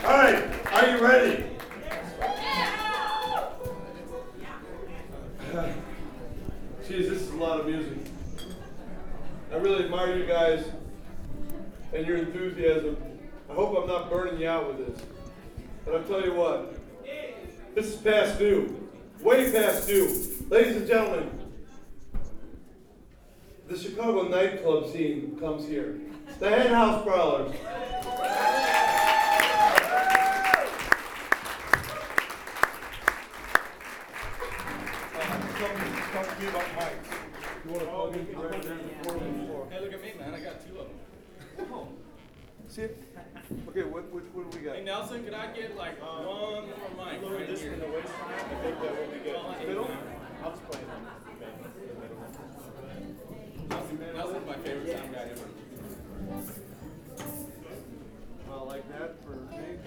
All right, are you ready? Geez, this is a lot of music. I really admire you guys and your enthusiasm. I hope I'm not burning you out with this. But I'll tell you what, this is past due. Way past due. Ladies and gentlemen, the Chicago nightclub scene comes here. The Hen House Prowlers. Talk to me about mics. You want to plug in right there in the floor? Hey, look at me, man. I got 2 of them. Oh. See it? Okay, what do we got? Hey, Nelson, could I get like one more mic right this here? from the waistline. I think that would be good. Middle? I'll just play it. Nelson's my favorite sound guy ever. Like that for me.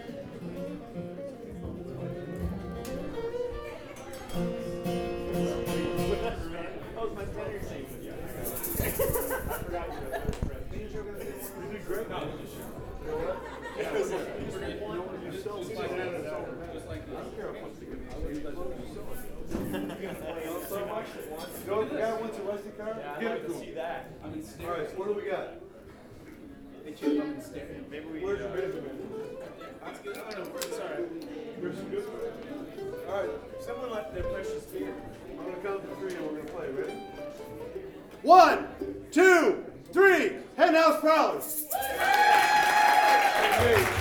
That was my tenor scene. I forgot you were there. You did great. No, just sure. You know what? It was like, Just like that. Just like I don't care this. how much they give me. So much. Go, the guy wants a rusty car? yeah, I'd Give like it to to see him. that. I'm in All stereo. right, so what do we got? Hey, Chip, I'm in stereo. Maybe we. Where's your Benjamin? That's good. I don't know. It's alright. Where's your good? All right, Someone left their precious beer. I'm going to count to 3 and we're going to play. Ready? 1, 2, 3, Hen House Prowlers. Okay.